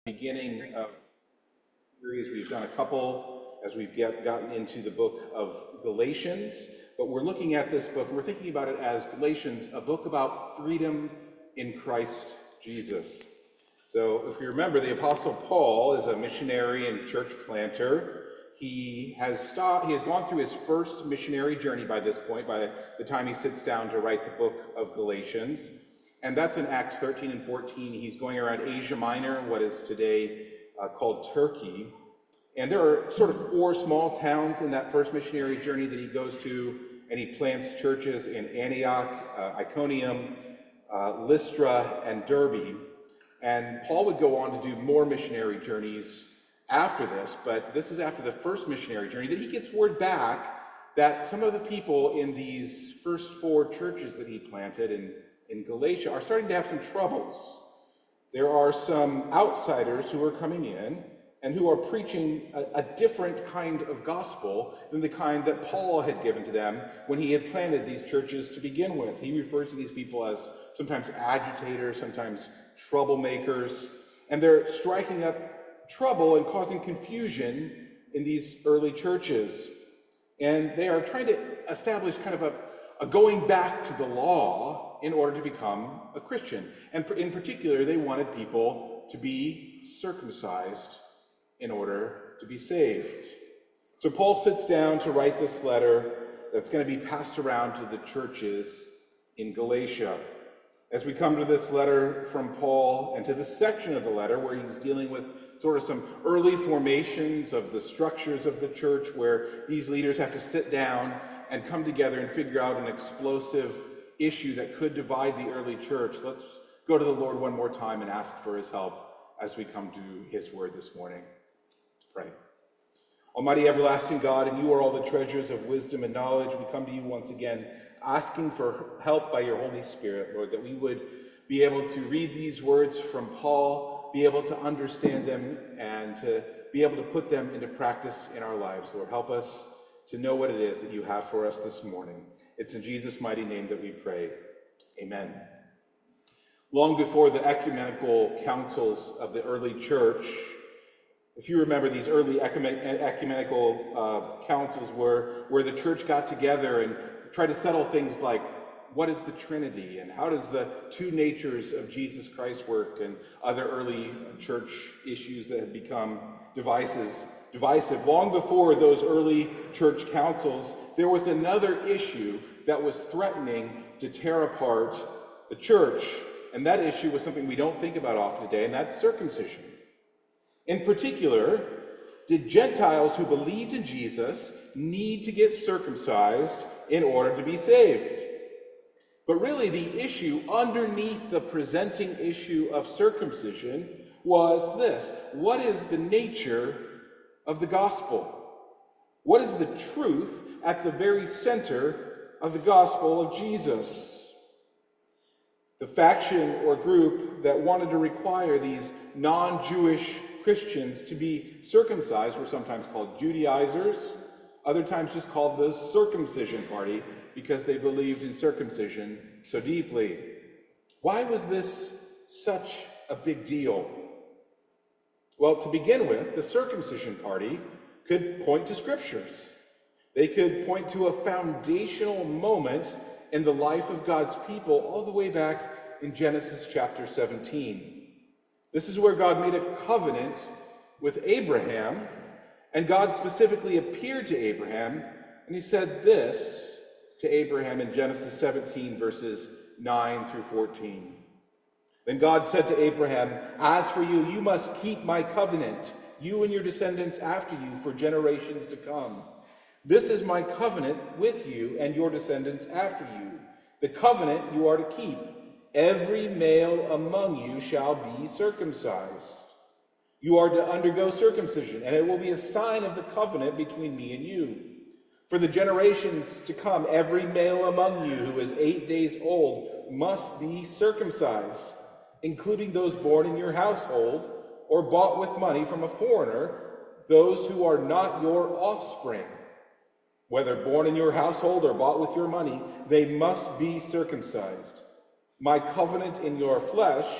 Beginning of series, we've done a couple as we've gotten into the book of Galatians, but we're looking at this book, we're thinking about it as Galatians, a book about freedom in Christ Jesus. So if you remember, the Apostle Paul is a missionary and church planter. He has gone through his first missionary journey by this point, by the time he sits down to write the book of Galatians. And that's in Acts 13 and 14. He's going around Asia Minor, what is today called Turkey. And there are sort of 4 small towns in that first missionary journey that he goes to, and he plants churches in Antioch, Iconium, Lystra, and Derbe. And Paul would go on to do more missionary journeys after this, but this is after the first missionary journey that he gets word back that some of the people in these first 4 churches that he planted in Galatia are starting to have some troubles. There are some outsiders who are coming in and who are preaching a different kind of gospel than the kind that Paul had given to them when he had planted these churches to begin with. He refers to these people as sometimes agitators, sometimes troublemakers, and they're striking up trouble and causing confusion in these early churches. And they are trying to establish kind of a going back to the law in order to become a Christian. And in particular, they wanted people to be circumcised in order to be saved. So Paul sits down to write this letter that's going to be passed around to the churches in Galatia. As we come to this letter from Paul and to this section of the letter where he's dealing with sort of some early formations of the structures of the church, where these leaders have to sit down and come together and figure out an explosive issue that could divide the early church. Let's go to the Lord one more time and ask for his help as we come to his word this morning. Let's pray. Almighty everlasting God, and you are all the treasures of wisdom and knowledge, we come to you once again asking for help by your Holy Spirit, Lord, that we would be able to read these words from Paul, be able to understand them, and to be able to put them into practice in our lives. Lord, help us to know what it is that you have for us this morning. It's in Jesus' mighty name that we pray. Amen. Long before the ecumenical councils of the early church, if you remember, these early ecumenical councils where the church got together and tried to settle things like, what is the Trinity, and how does the 2 natures of Jesus Christ work, and other early church issues that had become divisive. Long before those early church councils, there was another issue that was threatening to tear apart the church, and that issue was something we don't think about often today, and that's circumcision. In particular, did Gentiles who believed in Jesus need to get circumcised in order to be saved? But really, the issue underneath the presenting issue of circumcision was this: what is the nature of the gospel? What is the truth at the very center of the gospel of Jesus? The faction or group that wanted to require these non-Jewish Christians to be circumcised were sometimes called Judaizers, other times just called the circumcision party, because they believed in circumcision so deeply. Why was this such a big deal? Well, to begin with, the circumcision party could point to scriptures. They could point to a foundational moment in the life of God's people all the way back in Genesis chapter 17. This is where God made a covenant with Abraham, and God specifically appeared to Abraham, and he said this to Abraham in Genesis 17, verses 9 through 14. Then God said to Abraham, "As for you, you must keep my covenant, you and your descendants after you for generations to come. This is my covenant with you and your descendants after you, the covenant you are to keep. Every male among you shall be circumcised. You are to undergo circumcision, and it will be a sign of the covenant between me and you. For the generations to come, every male among you who is 8 days old must be circumcised, including those born in your household or bought with money from a foreigner, those who are not your offspring. Whether born in your household or bought with your money, they must be circumcised. My covenant in your flesh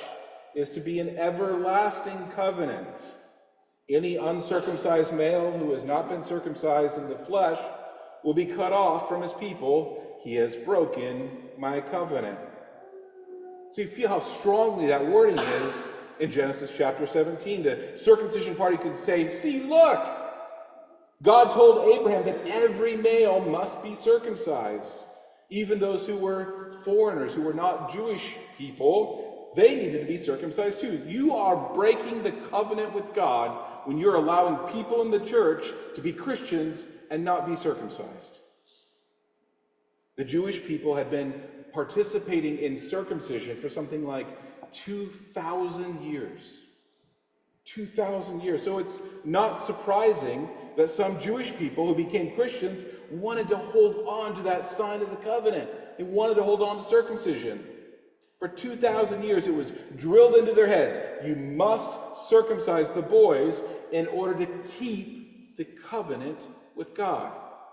is to be an everlasting covenant. Any uncircumcised male who has not been circumcised in the flesh will be cut off from his people. He has broken my covenant. So you feel how strongly that wording is in Genesis chapter 17. The circumcision party could say, see, look, God told Abraham that every male must be circumcised. Even those who were foreigners, who were not Jewish people, they needed to be circumcised too. You are breaking the covenant with God when you're allowing people in the church to be Christians and not be circumcised. The Jewish people had been participating in circumcision for something like 2,000 years. 2,000 years. So it's not surprising that some Jewish people who became Christians wanted to hold on to that sign of the covenant. They wanted to hold on to circumcision. For 2,000 years, it was drilled into their heads. You must circumcise the boys in order to keep the covenant with God.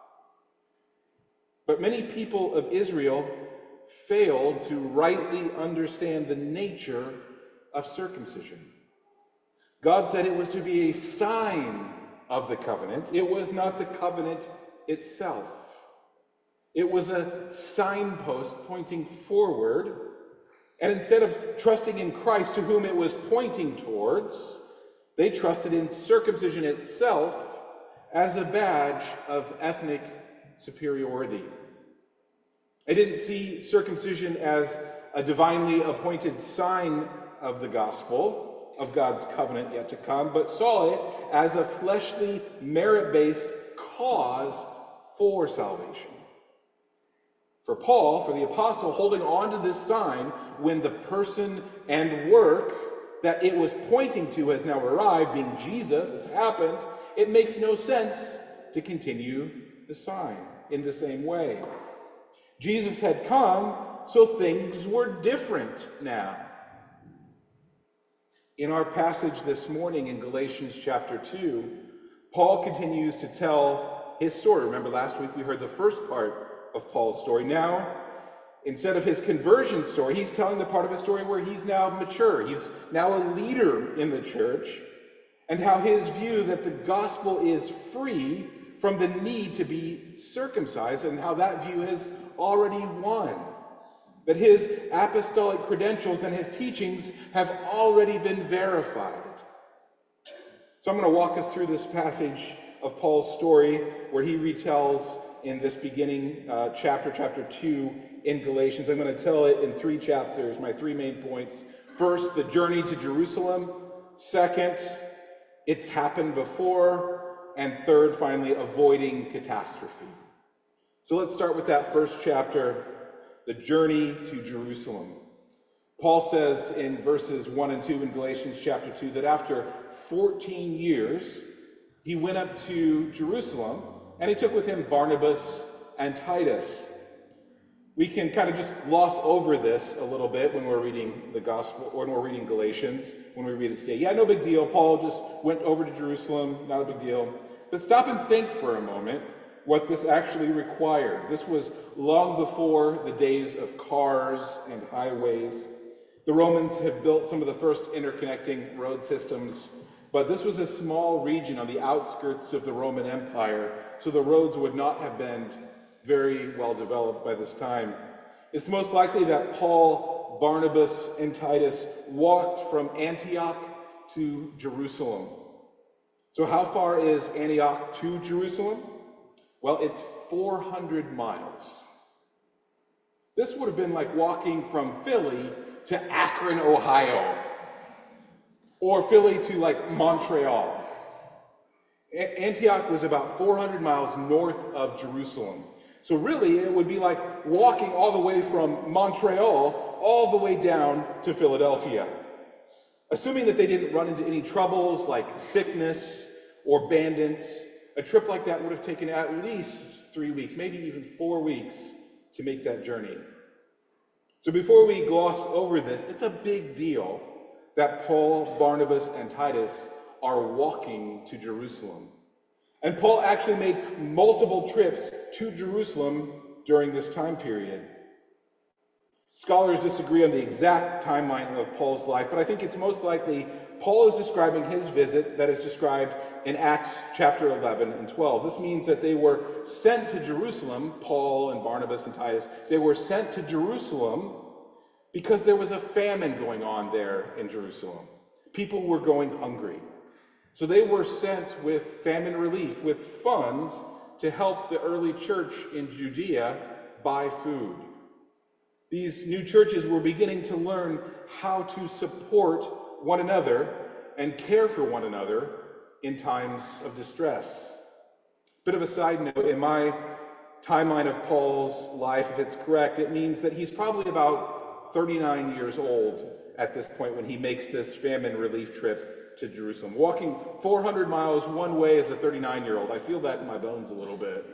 But many people of Israel failed to rightly understand the nature of circumcision. God said it was to be a sign of the covenant. It was not the covenant itself. It was a signpost pointing forward. And instead of trusting in Christ, to whom it was pointing towards, they trusted in circumcision itself as a badge of ethnic superiority. They didn't see circumcision as a divinely appointed sign of the gospel, of God's covenant yet to come, but saw it as a fleshly, merit-based cause for salvation. For Paul, for the apostle, holding on to this sign when the person and work that it was pointing to has now arrived, being Jesus, it's happened, it makes no sense to continue the sign in the same way. Jesus had come, so things were different now. In our passage this morning in Galatians chapter 2, Paul continues to tell his story. Remember last week we heard the first part of Paul's story. Now, instead of his conversion story, he's telling the part of his story where he's now mature. He's now a leader in the church, and how his view that the gospel is free from the need to be circumcised, and how that view has already won. That his apostolic credentials and his teachings have already been verified. So I'm going to walk us through this passage of Paul's story where he retells in this beginning chapter 2 in Galatians. I'm going to tell it in 3 chapters, my 3 main points. First, the journey to Jerusalem. Second, it's happened before. And third, finally, avoiding catastrophe. So let's start with that first chapter, the journey to Jerusalem. Paul says in verses 1 and 2 in Galatians chapter 2 that after 14 years, he went up to Jerusalem, and he took with him Barnabas and Titus. We can kind of just gloss over this a little bit when we're reading the gospel, or when we're reading Galatians, when we read it today. Yeah, no big deal. Paul just went over to Jerusalem, not a big deal. But stop and think for a moment what this actually required. This was long before the days of cars and highways. The Romans had built some of the first interconnecting road systems, but this was a small region on the outskirts of the Roman Empire, so the roads would not have been very well developed by this time. It's most likely that Paul, Barnabas, and Titus walked from Antioch to Jerusalem. So how far is Antioch to Jerusalem? Well, it's 400 miles. This would have been like walking from Philly to Akron, Ohio, or Philly to like Montreal. Antioch was about 400 miles north of Jerusalem. So really, it would be like walking all the way from Montreal all the way down to Philadelphia. Assuming that they didn't run into any troubles like sickness or bandits, a trip like that would have taken at least 3 weeks, maybe even 4 weeks to make that journey. So before we gloss over this, it's a big deal that Paul, Barnabas, and Titus are walking to Jerusalem. And Paul actually made multiple trips to Jerusalem during this time period. Scholars disagree on the exact timeline of Paul's life, but I think it's most likely Paul is describing his visit that is described in Acts chapter 11 and 12. This means that they were sent to Jerusalem, Paul and Barnabas and Titus, they were sent to Jerusalem because there was a famine going on there in Jerusalem. People were going hungry. So they were sent with famine relief, with funds to help the early church in Judea buy food. These new churches were beginning to learn how to support one another and care for one another in times of distress. Bit of a side note, in my timeline of Paul's life, if it's correct, it means that he's probably about 39 years old at this point when he makes this famine relief trip to Jerusalem. Walking 400 miles one way as a 39-year-old. I feel that in my bones a little bit.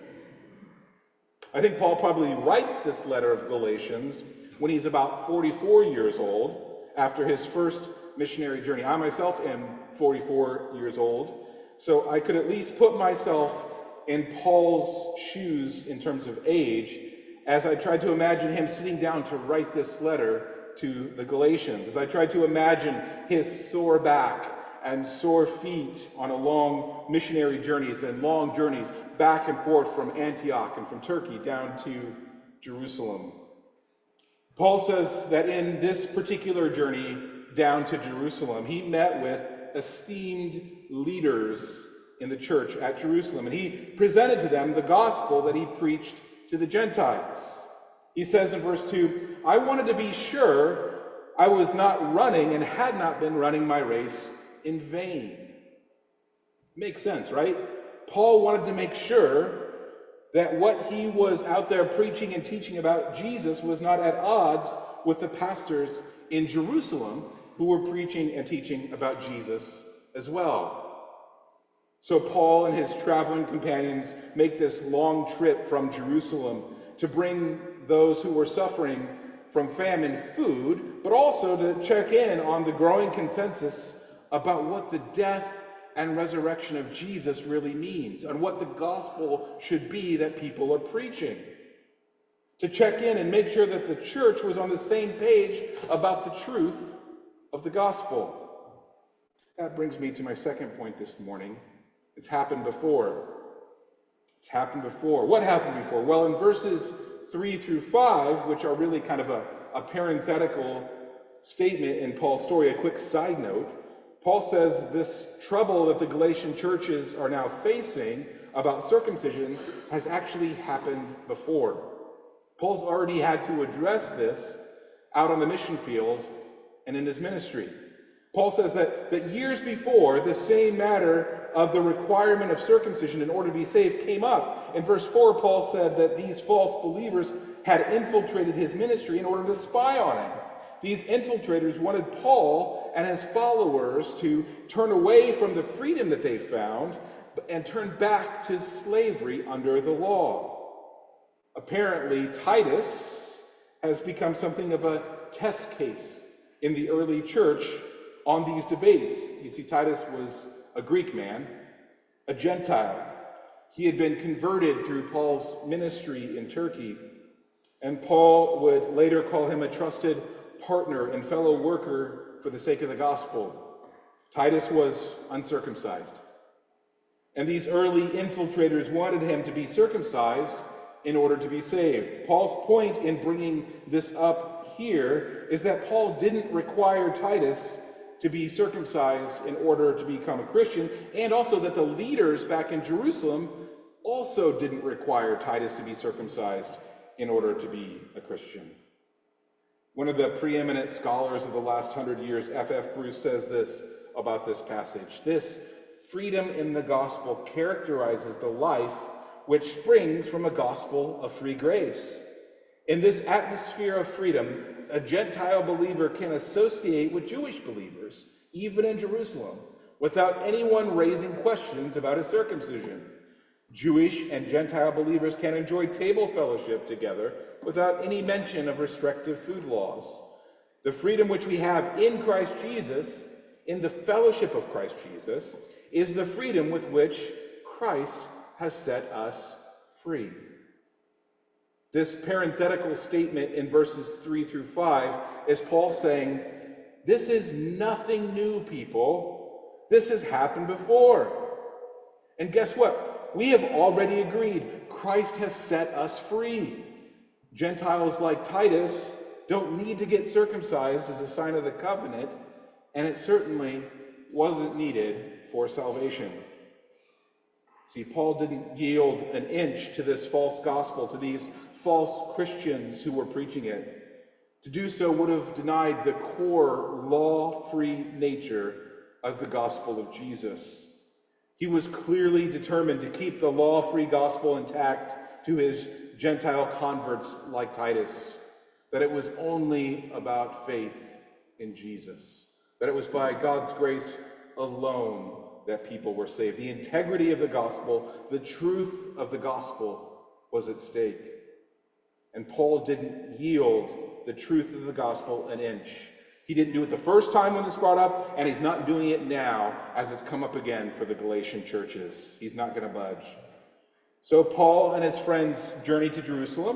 I think Paul probably writes this letter of Galatians when he's about 44 years old, after his first missionary journey. I myself am 44 years old, so I could at least put myself in Paul's shoes in terms of age as I tried to imagine him sitting down to write this letter to the Galatians, as I tried to imagine his sore back and sore feet on a long missionary journeys and long journeys back and forth from Antioch and from Turkey down to Jerusalem. Paul says that in this particular journey down to Jerusalem, he met with esteemed leaders in the church at Jerusalem, and he presented to them the gospel that he preached to the Gentiles. He says in verse 2, I wanted to be sure I was not running and had not been running my race in vain. Makes sense, right? Paul wanted to make sure that what he was out there preaching and teaching about Jesus was not at odds with the pastors in Jerusalem who were preaching and teaching about Jesus as well. So Paul and his traveling companions make this long trip from Jerusalem to bring those who were suffering from famine food, but also to check in on the growing consensus about what the death and resurrection of Jesus really means, and what the gospel should be that people are preaching. To check in and make sure that the church was on the same page about the truth of the gospel. That brings me to my second point this morning. It's happened before. It's happened before. What happened before? Well, in verses 3 through 5, which are really kind of a parenthetical statement in Paul's story, a quick side note, Paul says this trouble that the Galatian churches are now facing about circumcision has actually happened before. Paul's already had to address this out on the mission field and in his ministry. Paul says that years before, the same matter of the requirement of circumcision in order to be saved came up. In verse 4, Paul said that these false believers had infiltrated his ministry in order to spy on him. These infiltrators wanted Paul and his followers to turn away from the freedom that they found and turn back to slavery under the law. Apparently, Titus has become something of a test case in the early church on these debates. You see, Titus was a Greek man, a Gentile. He had been converted through Paul's ministry in Turkey, and Paul would later call him a trusted partner and fellow worker for the sake of the gospel. Titus was uncircumcised, and these early infiltrators wanted him to be circumcised in order to be saved. Paul's point in bringing this up here is that Paul didn't require Titus to be circumcised in order to become a Christian, and also that the leaders back in Jerusalem also didn't require Titus to be circumcised in order to be a Christian. One of the preeminent scholars of the last 100 years, F.F. Bruce, says this about this passage. This freedom in the gospel characterizes the life which springs from a gospel of free grace. In this atmosphere of freedom, a Gentile believer can associate with Jewish believers, even in Jerusalem, without anyone raising questions about his circumcision. Jewish and Gentile believers can enjoy table fellowship together without any mention of restrictive food laws. The freedom which we have in Christ Jesus, in the fellowship of Christ Jesus, is the freedom with which Christ has set us free. This parenthetical statement in verses 3 through 5 is Paul saying, this is nothing new, people. This has happened before. And guess what? We have already agreed. Christ has set us free. Gentiles like Titus don't need to get circumcised as a sign of the covenant, and it certainly wasn't needed for salvation. See, Paul didn't yield an inch to this false gospel, to these false Christians who were preaching it. To do so would have denied the core law-free nature of the gospel of Jesus. He was clearly determined to keep the law-free gospel intact to his Gentile converts like Titus, that it was only about faith in Jesus, that it was by God's grace alone that people were saved. The integrity of the gospel, the truth of the gospel was at stake. And Paul didn't yield the truth of the gospel an inch. He didn't do it the first time when it's brought up, and he's not doing it now as it's come up again for the Galatian churches. He's not going to budge. So Paul and his friends journey to Jerusalem.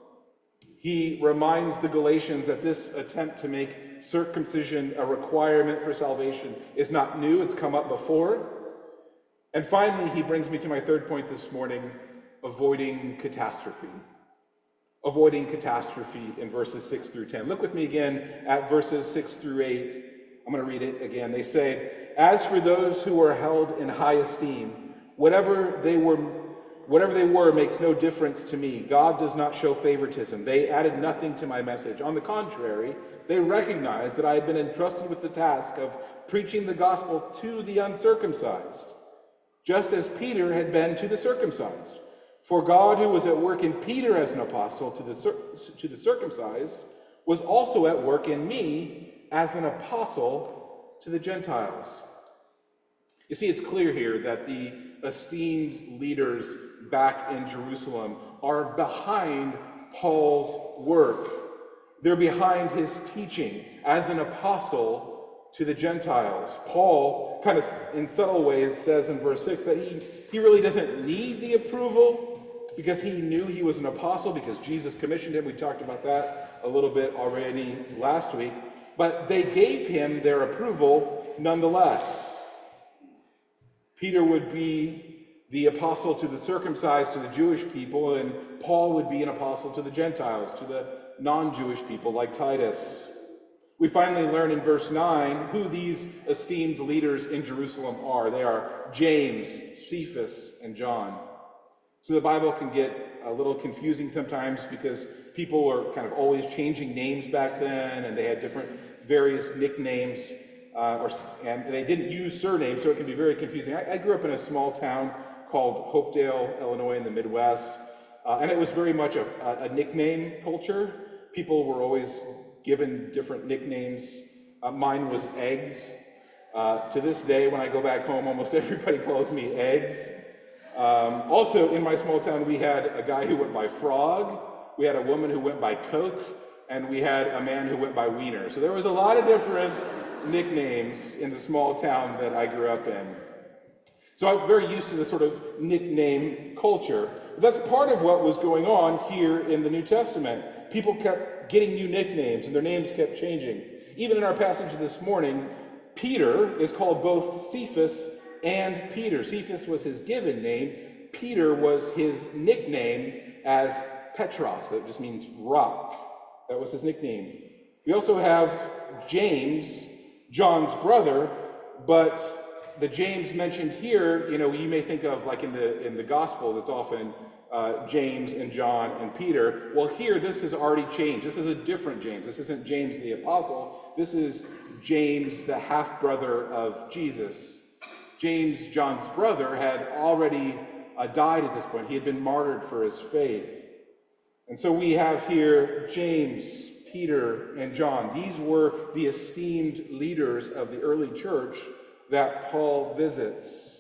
He reminds the Galatians that this attempt to make circumcision a requirement for salvation is not new. It's come up before. And finally, he brings me to my third point this morning, avoiding catastrophe. Avoiding catastrophe in verses 6 through 10. Look with me again at verses 6 through 8. I'm going to read it again. They say, as for those who are held in high esteem, whatever they were makes no difference to me. God does not show favoritism. They added nothing to my message. On the contrary, they recognized that I had been entrusted with the task of preaching the gospel to the uncircumcised, just as Peter had been to the circumcised. For God, who was at work in Peter as an apostle to the circumcised, was also at work in me as an apostle to the Gentiles. You see, it's clear here that the esteemed leaders back in Jerusalem are behind Paul's work. They're behind his teaching as an apostle to the Gentiles. Paul, kind of in subtle ways, says in verse 6 that he really doesn't need the approval because he knew he was an apostle, because Jesus commissioned him. We talked about that a little bit already last week. But they gave him their approval nonetheless. Peter would be the apostle to the circumcised, to the Jewish people, and Paul would be an apostle to the Gentiles, to the non-Jewish people like Titus. We finally learn in verse 9 who these esteemed leaders in Jerusalem are. They are James, Cephas, and John. So the Bible can get a little confusing sometimes because people were kind of always changing names back then, and they had different various nicknames, and they didn't use surnames, so it can be very confusing. I grew up in a small town called Hopedale, Illinois, in the Midwest, and it was very much a nickname culture. People were always given different nicknames. Mine was Eggs. To this day, when I go back home, almost everybody calls me Eggs. Also, in my small town, we had a guy who went by Frog, we had a woman who went by Coke, and we had a man who went by Wiener. So there was a lot of different nicknames in the small town that I grew up in. So I'm very used to this sort of nickname culture. But that's part of what was going on here in the New Testament. People kept getting new nicknames, and their names kept changing. Even in our passage this morning, Peter is called both Cephas and Peter. Cephas was his given name. Peter was his nickname as Petros. That just means rock. That was his nickname. We also have James, John's brother, but the James mentioned here, you may think of like in the Gospels, it's often James and John and Peter. Well, here this has already changed. This is a different James. This isn't James the Apostle. This is James, the half-brother of Jesus. James, John's brother, had already died at this point. He had been martyred for his faith. And so we have here James, Peter, and John. These were the esteemed leaders of the early church that Paul visits.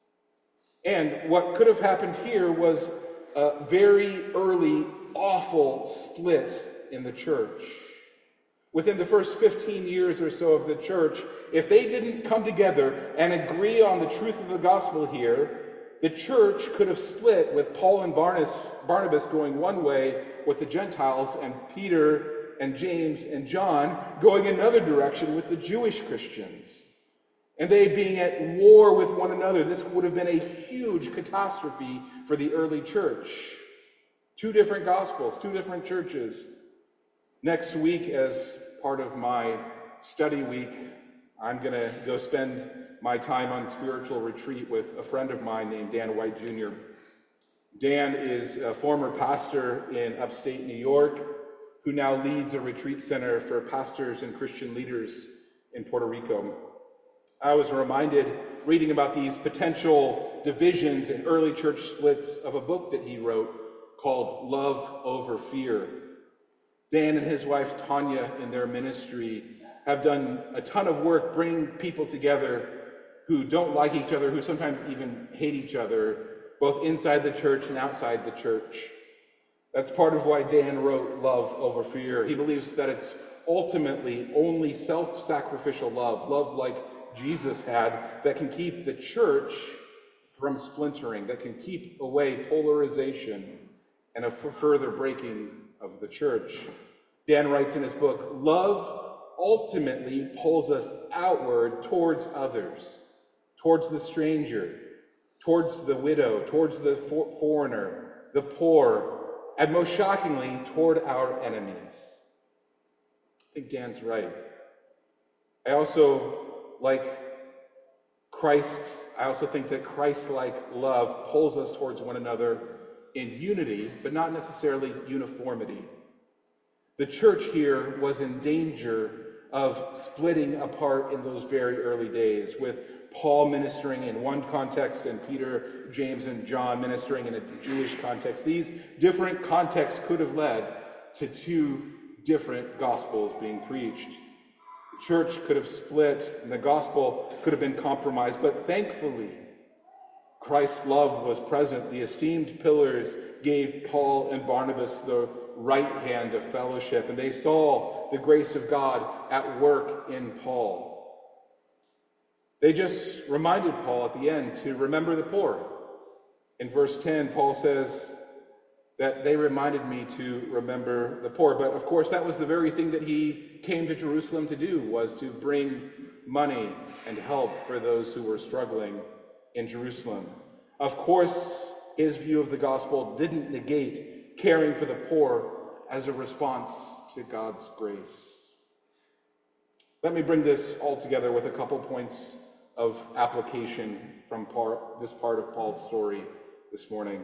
And what could have happened here was a very early, awful split in the church. Within the first 15 years or so of the church, if they didn't come together and agree on the truth of the gospel here, The church could have split with Paul and Barnabas going one way with the Gentiles and Peter and James and John going another direction with the Jewish Christians. And they being at war with one another. This would have been a huge catastrophe for the early church. Two different gospels, two different churches. Next week, as part of my study week, I'm going to go spend my time on spiritual retreat with a friend of mine named Dan White Jr. Dan is a former pastor in upstate New York who now leads a retreat center for pastors and Christian leaders in Puerto Rico. I was reminded, reading about these potential divisions and early church splits, of a book that he wrote called Love Over Fear. Dan and his wife Tanya in their ministry have done a ton of work bringing people together who don't like each other, who sometimes even hate each other, both inside the church and outside the church. That's part of why Dan wrote Love Over Fear. He believes that it's ultimately only self-sacrificial love like Jesus had, that can keep the church from splintering, that can keep away polarization and a further breaking of the church. Dan writes in his book, love ultimately pulls us outward towards others, towards the stranger, towards the widow, towards the foreigner, the poor, and most shockingly, toward our enemies. I think Dan's right. I also think that Christ-like love pulls us towards one another in unity, but not necessarily uniformity. The church here was in danger of splitting apart in those very early days, with Paul ministering in one context and Peter, James, and John ministering in a Jewish context. These different contexts could have led to two different gospels being preached. The church could have split and the gospel could have been compromised, but thankfully, Christ's love was present. The esteemed pillars gave Paul and Barnabas the right hand of fellowship, and they saw the grace of God at work in Paul. They just reminded Paul at the end to remember the poor. In verse 10, Paul says that they reminded me to remember the poor. But of course, that was the very thing that he came to Jerusalem to do, was to bring money and help for those who were struggling in Jerusalem. Of course, his view of the gospel didn't negate caring for the poor as a response to God's grace. Let me bring this all together with a couple points of application from this part of Paul's story this morning.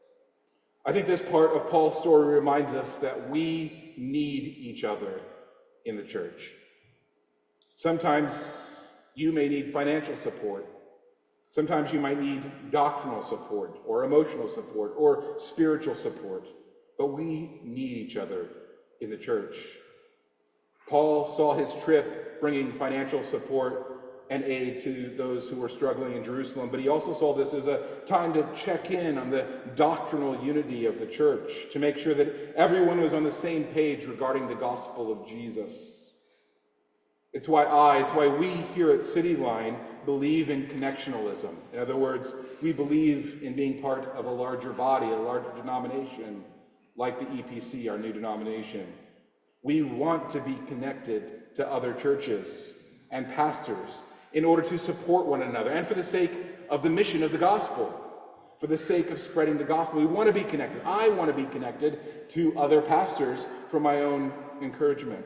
I think this part of Paul's story reminds us that we need each other in the church. Sometimes you may need financial support. Sometimes you might need doctrinal support or emotional support or spiritual support, but we need each other in the church. Paul saw his trip bringing financial support and aid to those who were struggling in Jerusalem, but he also saw this as a time to check in on the doctrinal unity of the church, to make sure that everyone was on the same page regarding the gospel of Jesus. It's why we here at City Line believe in connectionalism. In other words, we believe in being part of a larger body, a larger denomination, like the EPC, our new denomination. We want to be connected to other churches and pastors in order to support one another and for the sake of the mission of the gospel, for the sake of spreading the gospel. We want to be connected. I want to be connected to other pastors for my own encouragement.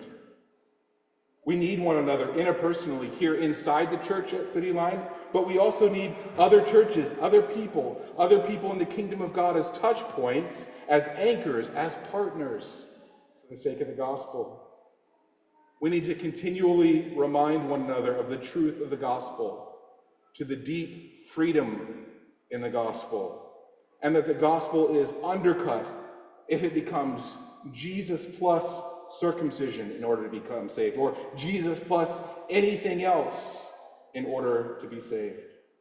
We need one another interpersonally here inside the church at City Line, but we also need other churches, other people in the kingdom of God as touch points, as anchors, as partners for the sake of the gospel. We need to continually remind one another of the truth of the gospel, to the deep freedom in the gospel, and that the gospel is undercut if it becomes Jesus plus circumcision in order to become saved, or Jesus plus anything else in order to be saved.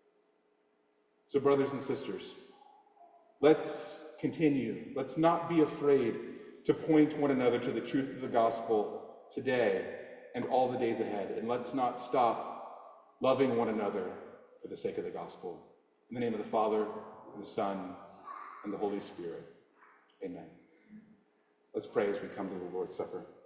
So, brothers and sisters, let's continue. Let's not be afraid to point one another to the truth of the gospel today and all the days ahead. And let's not stop loving one another for the sake of the gospel. In the name of the Father, and the Son, and the Holy Spirit. Amen. Let's pray as we come to the Lord's Supper.